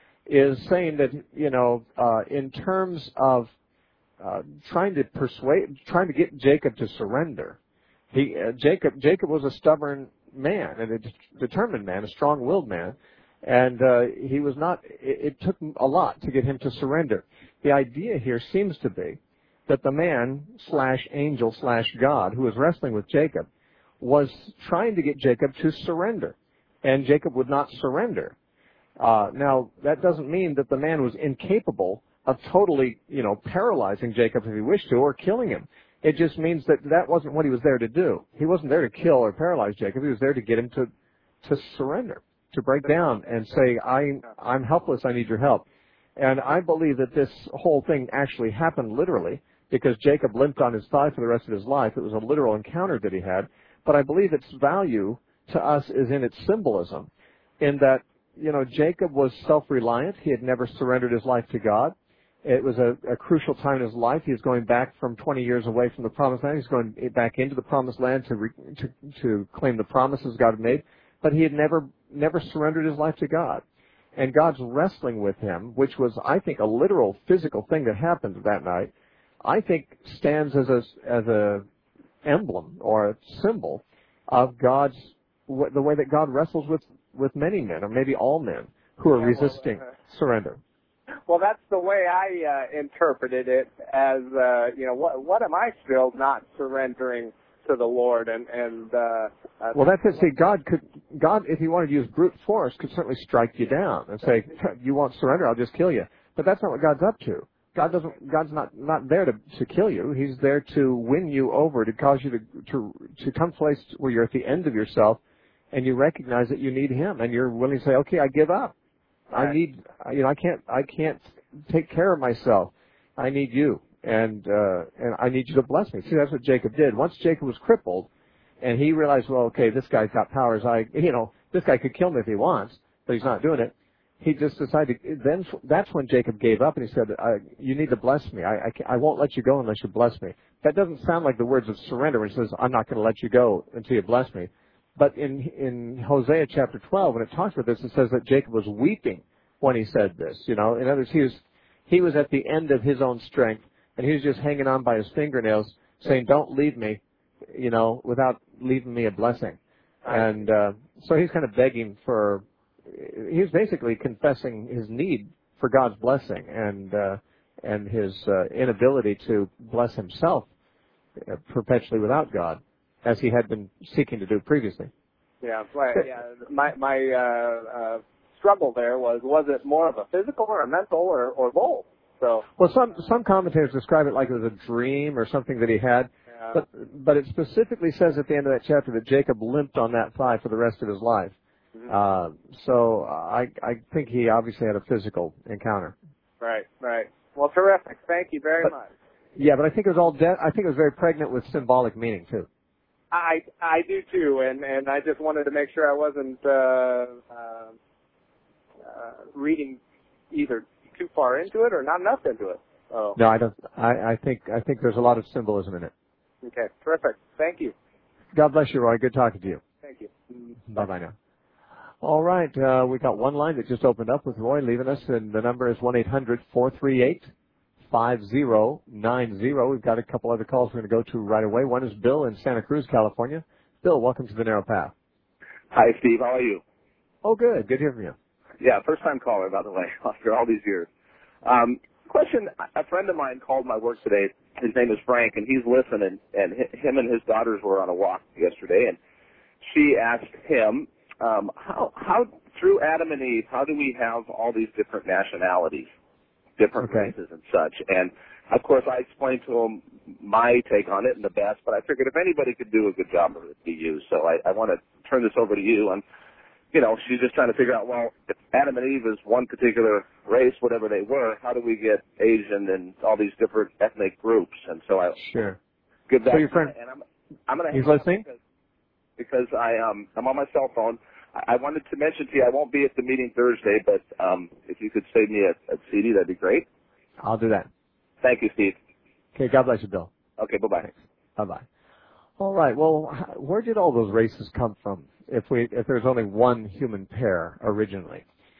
is saying that, you know, uh, in terms of uh, trying to persuade, trying to get Jacob to surrender, he uh, Jacob Jacob was a stubborn man and a de- determined man, a strong-willed man, and uh, he was not. It, it took a lot to get him to surrender. The idea here seems to be that the man slash angel slash God who was wrestling with Jacob was trying to get Jacob to surrender, and Jacob would not surrender. Uh, now, that doesn't mean that the man was incapable of totally, you know, paralyzing Jacob if he wished to, or killing him. It just means that that wasn't what he was there to do. He wasn't there to kill or paralyze Jacob. He was there to get him to, to surrender, to break down and say, I, I'm helpless, I need your help. And I believe that this whole thing actually happened literally, because Jacob limped on his thigh for the rest of his life. It was a literal encounter that he had. But I believe its value to us is in its symbolism, in that, you know, Jacob was self-reliant. He had never surrendered his life to God. It was a, a crucial time in his life. He was going back from twenty years away from the Promised Land. He's going back into the Promised Land to, re, to to claim the promises God had made. But he had never never surrendered his life to God. And God's wrestling with him, which was, I think, a literal physical thing that happened that night, I think stands as a as a emblem or a symbol of God's the way that God wrestles with, with many men, or maybe all men, who are yeah, resisting well, uh, surrender. Well, that's the way I uh, interpreted it as, uh, you know, what what am I still not surrendering to the Lord? And and uh, uh, well, that's it. See, God could God, if He wanted to use brute force, could certainly strike you down and say, "You won't surrender, I'll just kill you." But that's not what God's up to. God doesn't. God's not, not there to, to kill you. He's there to win you over, to cause you to to to come to a place where you're at the end of yourself, and you recognize that you need Him, and you're willing to say, "Okay, I give up. Right. I need. You know, I can't. I can't take care of myself. I need you, and uh, and I need you to bless me." See, that's what Jacob did. Once Jacob was crippled, and he realized, well, okay, this guy's got powers. I, you know, this guy could kill me if he wants, but he's not doing it. He just decided, then that's when Jacob gave up, and he said, I, you need to bless me. I, I, I won't let you go unless you bless me. That doesn't sound like the words of surrender when he says, I'm not going to let you go until you bless me. But in, in Hosea chapter twelve, when it talks about this, it says that Jacob was weeping when he said this. You know, in other words, he was, he was at the end of his own strength, and he was just hanging on by his fingernails, saying, don't leave me, you know, without leaving me a blessing. And uh, so he's kind of begging for, he's basically confessing his need for God's blessing and uh, and his uh, inability to bless himself uh, perpetually without God, as he had been seeking to do previously. Yeah, right. Yeah, my my uh, uh, struggle there was was it more of a physical or a mental or, or both? So well, some some commentators describe it like it was a dream or something that he had, yeah. but but it specifically says at the end of that chapter that Jacob limped on that thigh for the rest of his life. Uh, so I, I think he obviously had a physical encounter. Right, right. Well, terrific. Thank you very but, much. Yeah, but I think it was all. De- I think it was very pregnant with symbolic meaning too. I I do too, and and I just wanted to make sure I wasn't uh, uh, uh, reading either too far into it or not enough into it. Oh. No, I don't. I, I think I think there's a lot of symbolism in it. Okay, terrific. Thank you. God bless you, Roy. Good talking to you. Thank you. Bye bye now. All right, uh, we got one line that just opened up with Roy leaving us, and the number is one eight hundred four three eight five zero nine zero. We've got a couple other calls we're going to go to right away. One is Bill in Santa Cruz, California. Bill, welcome to the Narrow Path. Hi, Steve. How are you? Oh, good. Good to hear from you. Yeah, first-time caller, by the way, after all these years. Um, question, a friend of mine called my work today. His name is Frank, and he's listening, and him and his daughters were on a walk yesterday, and she asked him, Um, how, how, through Adam and Eve, how do we have all these different nationalities, different okay. races and such? And, of course, I explained to him my take on it and the best, but I figured if anybody could do a good job of it, it'd be you. So I, I want to turn this over to you. And, you know, she's just trying to figure out, well, if Adam and Eve is one particular race, whatever they were, how do we get Asian and all these different ethnic groups? And so I sure. give that. So your friend, and I'm, I'm going to he's listening? Because, because I, um, I'm on my cell phone. I wanted to mention to you, I won't be at the meeting Thursday, but um, if you could save me a, a C D, that'd be great. I'll do that. Thank you, Steve. Okay, God bless you, Bill. Okay, bye-bye. Thanks. Bye-bye. All right, well, where did all those races come from if we if there's only one human pair originally?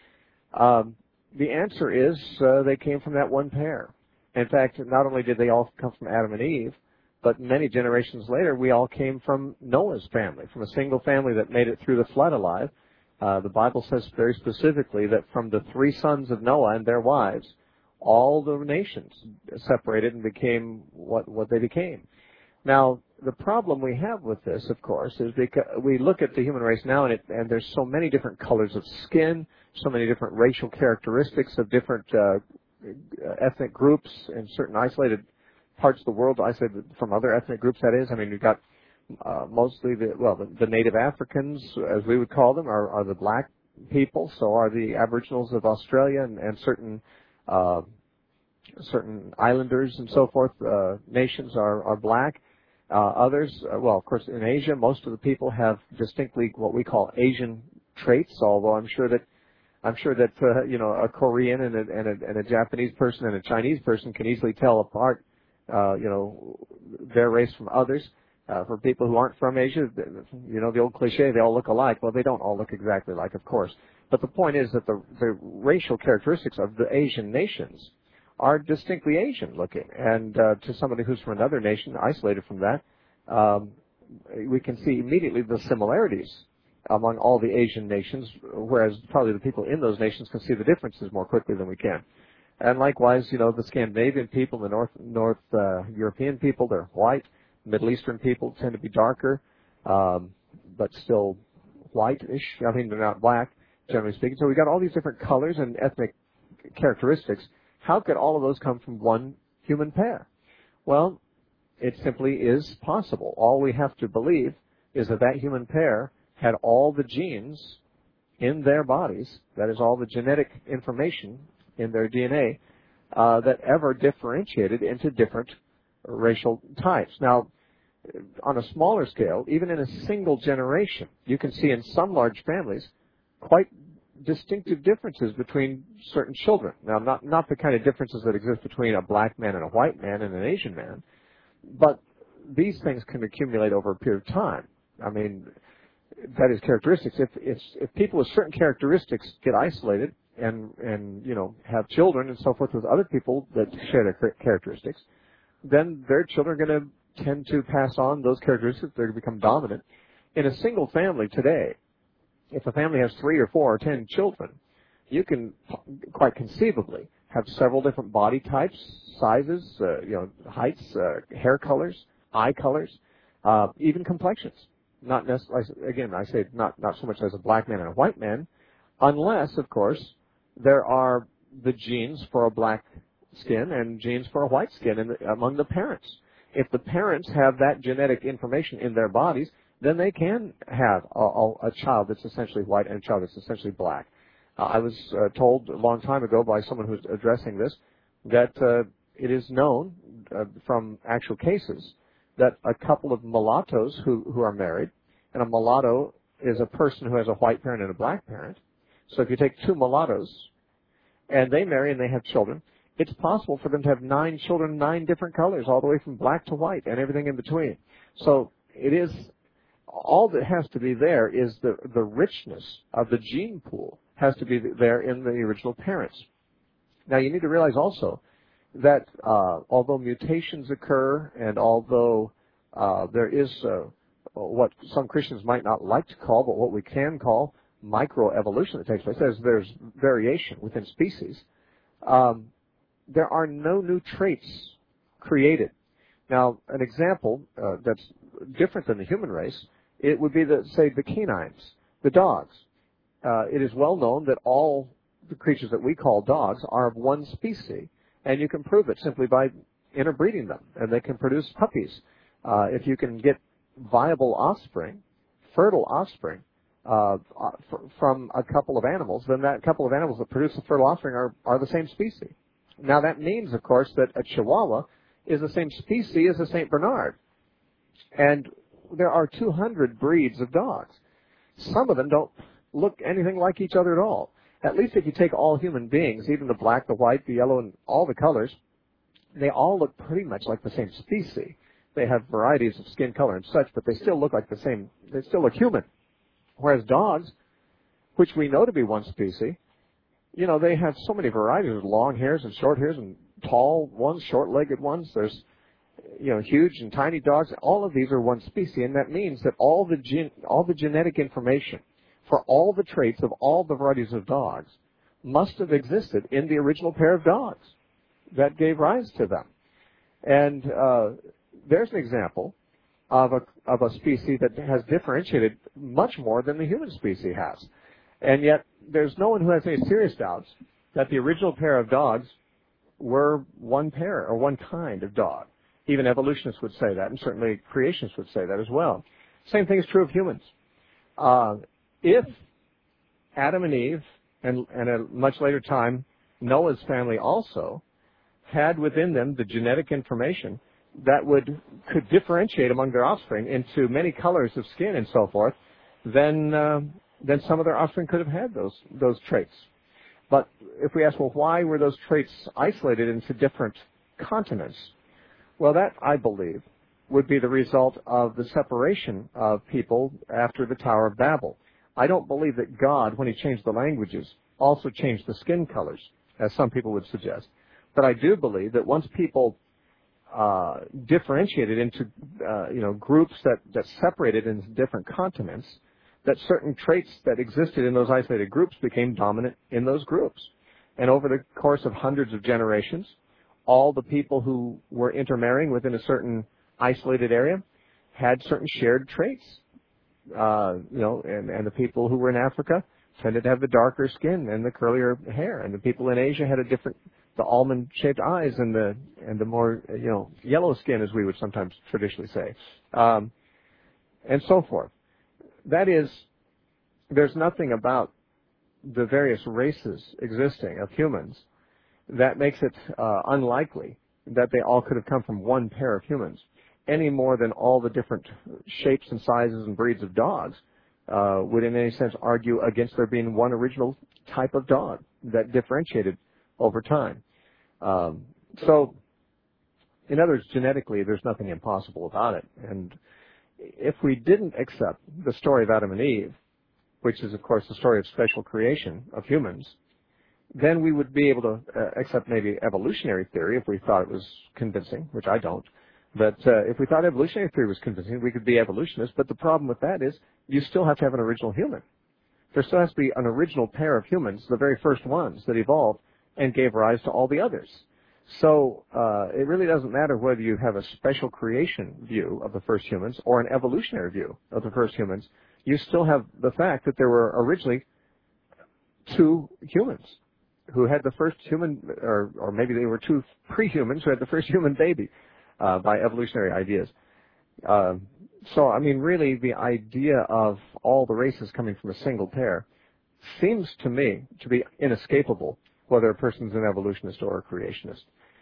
Um, the answer is uh, they came from that one pair. In fact, not only did they all come from Adam and Eve, but many generations later, we all came from Noah's family, from a single family that made it through the flood alive. Uh, the Bible says very specifically that from the three sons of Noah and their wives, all the nations separated and became what, what they became. Now, the problem we have with this, of course, is because we look at the human race now, and, it, and there's so many different colors of skin, so many different racial characteristics of different uh, ethnic groups in certain isolated parts of the world, isolated from other ethnic groups, that is. I mean, you've got uh, mostly the, well, the, the native Africans, as we would call them, are, are the black people, so are the Aboriginals of Australia and, and certain uh, certain islanders and so forth, uh, nations are, are black. Uh, others, uh, well, of course, in Asia, most of the people have distinctly what we call Asian traits. Although I'm sure that I'm sure that uh, you know a Korean and a, and, a, and a Japanese person and a Chinese person can easily tell apart, uh, you know, their race from others. Uh, for people who aren't from Asia, you know, the old cliche, they all look alike. Well, they don't all look exactly alike, of course. But the point is that the, the racial characteristics of the Asian nations are distinctly Asian looking. And uh, to somebody who's from another nation, isolated from that, um, we can see immediately the similarities among all the Asian nations, whereas probably the people in those nations can see the differences more quickly than we can. And likewise, you know, the Scandinavian people, the North, North uh, European people, they're white. Middle Eastern people tend to be darker, um, but still white-ish. I mean, they're not black, generally speaking. So we've got all these different colors and ethnic characteristics. How could all of those come from one human pair? Well, it simply is possible. All we have to believe is that that human pair had all the genes in their bodies, that is, all the genetic information in their D N A, uh, that ever differentiated into different racial types. Now, on a smaller scale, even in a single generation, you can see in some large families quite distinctive differences between certain children. Now, not, not the kind of differences that exist between a black man and a white man and an Asian man, but these things can accumulate over a period of time. I mean, that is characteristics. If, if, if people with certain characteristics get isolated and, and, you know, have children and so forth with other people that share their characteristics, then their children are going to tend to pass on those characteristics. They're going to become dominant. In a single family today, if a family has three or four or ten children, you can quite conceivably have several different body types, sizes, uh, you know, heights, uh, hair colors, eye colors, uh, even complexions. Not necessarily, again, I say not, not so much as a black man and a white man, unless, of course, there are the genes for a black skin and genes for a white skin in the, among the parents. If the parents have that genetic information in their bodies, then they can have a, a, a child that's essentially white and a child that's essentially black. Uh, I was uh, told a long time ago by someone who's addressing this that uh, it is known uh, from actual cases that a couple of mulattoes who, who are married, and a mulatto is a person who has a white parent and a black parent. So if you take two mulattoes and they marry and they have children, it's possible for them to have nine children, nine different colors, all the way from black to white and everything in between. So it is, all that has to be there is the, the richness of the gene pool has to be there in the original parents. Now you need to realize also that uh, although mutations occur and although uh, there is uh, what some Christians might not like to call, but what we can call microevolution that takes place, there's, there's variation within species, um, there are no new traits created. Now, an example uh, that's different than the human race, it would be, the, say, the canines, the dogs. Uh, it is well known that all the creatures that we call dogs are of one species, and you can prove it simply by interbreeding them, and they can produce puppies. Uh, if you can get viable offspring, fertile offspring, uh, f- from a couple of animals, then that couple of animals that produce the fertile offspring are, are the same species. Now, that means, of course, that a Chihuahua is the same species as a Saint Bernard. And there are two hundred breeds of dogs. Some of them don't look anything like each other at all. At least if you take all human beings, even the black, the white, the yellow, and all the colors, they all look pretty much like the same species. They have varieties of skin color and such, but they still look like the same. They still look human. Whereas dogs, which we know to be one species, you know, they have so many varieties of long hairs and short hairs and tall ones, short-legged ones. There's, you know, huge and tiny dogs. All of these are one species, and that means that all the gen- all the genetic information for all the traits of all the varieties of dogs must have existed in the original pair of dogs that gave rise to them. And uh, there's an example of a of a species that has differentiated much more than the human species has. And yet, there's no one who has any serious doubts that the original pair of dogs were one pair or one kind of dog. Even evolutionists would say that, and certainly creationists would say that as well. Same thing is true of humans. Uh, if Adam and Eve, and, and at a much later time, Noah's family also, had within them the genetic information that would could differentiate among their offspring into many colors of skin and so forth, then uh, then some of their offspring could have had those those traits. But if we ask, well, why were those traits isolated into different continents? Well, that, I believe, would be the result of the separation of people after the Tower of Babel. I don't believe that God, when he changed the languages, also changed the skin colors, as some people would suggest. But I do believe that once people uh, differentiated into, uh, you know, groups that, that separated into different continents, that certain traits that existed in those isolated groups became dominant in those groups. And over the course of hundreds of generations, all the people who were intermarrying within a certain isolated area had certain shared traits. Uh, you know, and, and the people who were in Africa tended to have the darker skin and the curlier hair, and the people in Asia had a different, the almond-shaped eyes and the and the more, you know, yellow skin, as we would sometimes traditionally say, um, and so forth. That is, there's nothing about the various races existing of humans that makes it uh, unlikely that they all could have come from one pair of humans, any more than all the different shapes and sizes and breeds of dogs uh, would in any sense argue against there being one original type of dog that differentiated over time. Um, so, in other words, genetically, there's nothing impossible about it. And if we didn't accept the story of Adam and Eve, which is, of course, the story of special creation of humans, then we would be able to uh, accept maybe evolutionary theory if we thought it was convincing, which I don't. But uh, if we thought evolutionary theory was convincing, we could be evolutionists. But the problem with that is you still have to have an original human. There still has to be an original pair of humans, the very first ones that evolved and gave rise to all the others. So uh, it really doesn't matter whether you have a special creation view of the first humans or an evolutionary view of the first humans. You still have the fact that there were originally two humans who had the first human, or, or maybe they were two pre-humans who had the first human baby uh, by evolutionary ideas. Uh, so, I mean, really the idea of all the races coming from a single pair seems to me to be inescapable, whether a person's an evolutionist or a creationist.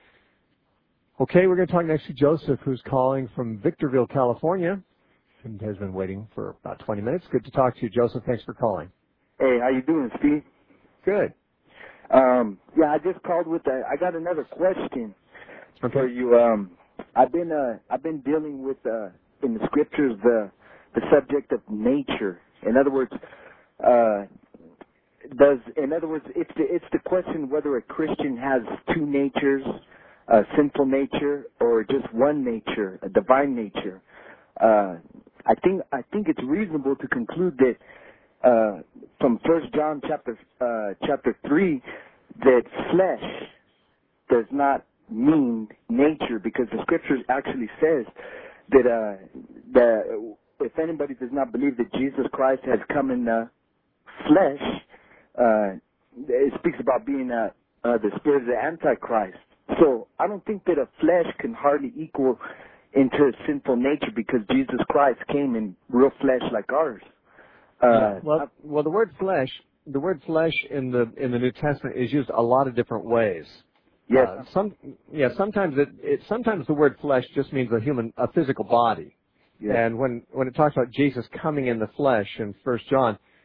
Okay, we're going to talk next to Joseph, who's calling from Victorville, California, and has been waiting for about twenty minutes. Good to talk to you, Joseph. Thanks for calling. Hey, how you doing, Steve? Good. Um, yeah, I just called with a, I got another question okay. for you. Um, I've been, uh, I've been dealing with, uh, in the scriptures, the, the subject of nature. In other words, uh, does, in other words, it's the, it's the question whether a Christian has two natures, a sinful nature or just one nature, a divine nature. Uh, I think, I think it's reasonable to conclude that, Uh, from First John chapter uh, chapter three, that flesh does not mean nature, because the scripture actually says that uh, that if anybody does not believe that Jesus Christ has come in the flesh, uh, it speaks about being uh, uh, the spirit of the Antichrist. So I don't think that a flesh can hardly equal into a sinful nature, because Jesus Christ came in real flesh like ours. Uh, well, well, the word flesh, the word flesh in the in the New Testament is used a lot of different ways. Yes. Uh, some, yeah. Sometimes it, it, sometimes the word flesh just means a human, a physical body. Yes. And when when it talks about Jesus coming in the flesh in First John,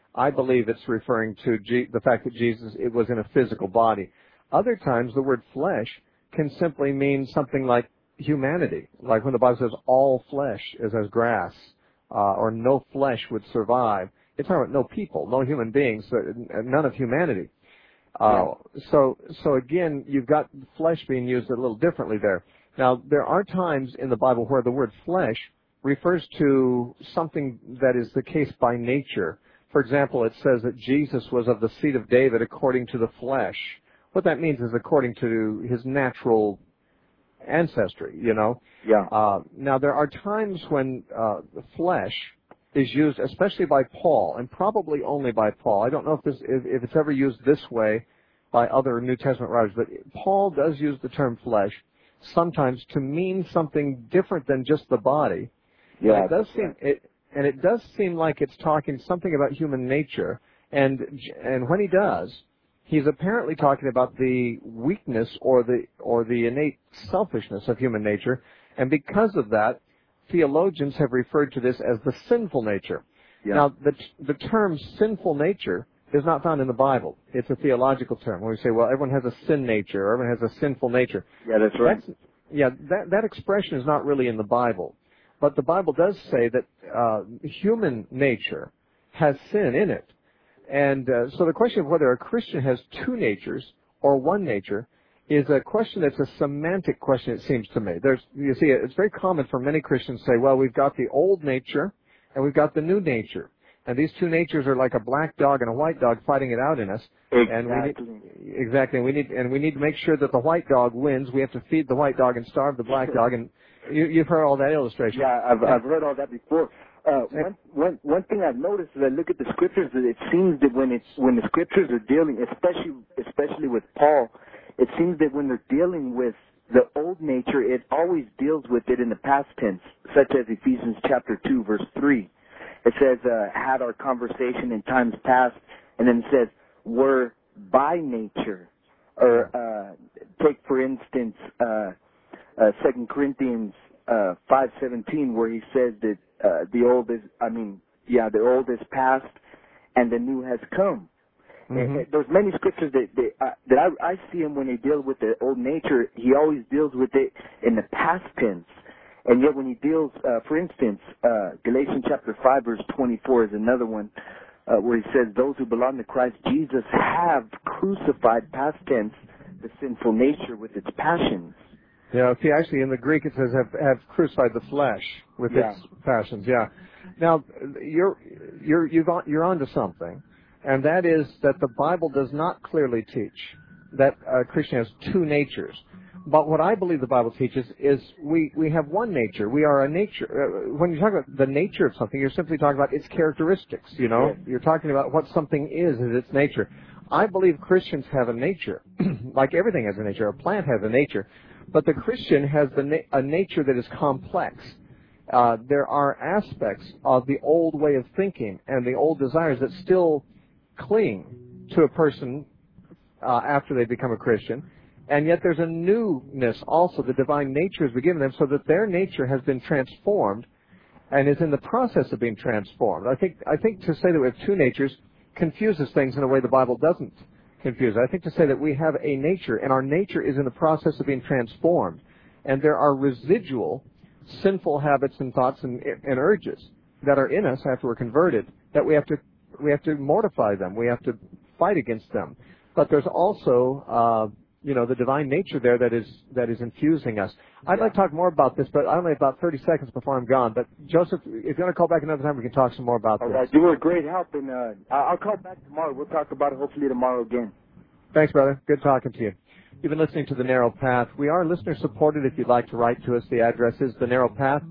I believe it's referring to G- the fact that Jesus it was in a physical body. Other times, the word flesh can simply mean something like humanity, like when the Bible says all flesh is as grass, uh, or no flesh would survive. It's talking about no people, no human beings, none of humanity. Uh, so, so again, you've got flesh being used a little differently there. Now, there are times in the Bible where the word flesh refers to something that is the case by nature. For example, it says that Jesus was of the seed of David according to the flesh. What that means is according to his natural ancestry, you know. Yeah. Uh, now, there are times when uh, the flesh is used, especially by Paul, and probably only by Paul. I don't know if this if, if it's ever used this way by other New Testament writers, but Paul does use the term flesh sometimes to mean something different than just the body. Yeah, and it does seem right. it, and it does seem like it's talking something about human nature, and and when he does, he's apparently talking about the weakness or the or the innate selfishness of human nature, and because of that, theologians have referred to this as the sinful nature. Yeah. Now, the the term sinful nature is not found in the Bible. It's a theological term. When we say, well, everyone has a sin nature, or everyone has a sinful nature. Yeah, that's right. That's, yeah, that, that expression is not really in the Bible. But the Bible does say that uh, human nature has sin in it. And uh, so the question of whether a Christian has two natures or one nature is a question that's a semantic question, it seems to me. There's, you see, it's very common for many Christians to say, well, we've got the old nature and we've got the new nature. And these two natures are like a black dog and a white dog fighting it out in us. Exactly. And we need, exactly. We need, and we need to make sure that the white dog wins. We have to feed the white dog and starve the black dog. And you, you've heard all that illustration. Yeah, I've, I've heard all that before. Uh, one, one, one thing I've noticed is I look at the scriptures that it seems that when it's when the scriptures are dealing, especially especially with Paul, it seems that when they're dealing with the old nature, it always deals with it in the past tense, such as Ephesians chapter two, verse three. It says, uh, had our conversation in times past, and then it says, were by nature. Or uh, take, for instance, uh, uh, Second Corinthians uh, five seventeen, where he says that uh, the old is, I mean, yeah, the old is past, and the new has come. Mm-hmm. And there's many scriptures that that, uh, that I, I see him when they deal with the old nature. He always deals with it in the past tense. And yet when he deals, uh, for instance, uh, Galatians chapter five, verse twenty-four is another one uh, where he says, those who belong to Christ Jesus have crucified, past tense, the sinful nature with its passions. Yeah, see, actually in the Greek it says have, have crucified the flesh with Yeah. its passions. Yeah. Now, you're, you're, you've on, you're onto something, and that is that the Bible does not clearly teach that a Christian has two natures. But what I believe the Bible teaches is we, we have one nature. We are a nature. Uh, when you talk about the nature of something, you're simply talking about its characteristics, you know? Yes. You're talking about what something is, is its nature. I believe Christians have a nature. Like everything has a nature. A plant has a nature. But the Christian has the na- a nature that is complex. Uh, there are aspects of the old way of thinking and the old desires that still cling to a person uh, after they become a Christian. And yet there's a newness also. The divine nature has been given them so that their nature has been transformed and is in the process of being transformed. I think I think to say that we have two natures confuses things in a way the Bible doesn't confuse. I think to say that we have a nature, and our nature is in the process of being transformed, and there are residual sinful habits and thoughts and, and urges that are in us after we're converted, that we have to we have to mortify them. We have to fight against them. But there's also uh, you know, the divine nature there that is that is infusing us. I'd yeah. like to talk more about this, but I only have about thirty seconds before I'm gone. But Joseph, if you want to call back another time, we can talk some more about All this. right, you were a great help, and uh, I'll call back tomorrow. We'll talk about it hopefully tomorrow again. Thanks, brother. Good talking to you. You've been listening to The Narrow Path. We are listener-supported. If you'd like to write to us, the address is The Narrow Path,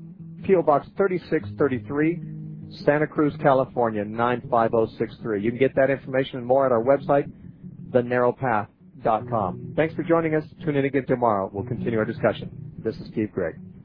P O Box thirty-six thirty-three, Santa Cruz, California, nine five zero six three. You can get that information and more at our website, the narrow path dot com. Thanks for joining us. Tune in again tomorrow. We'll continue our discussion. This is Steve Gregg.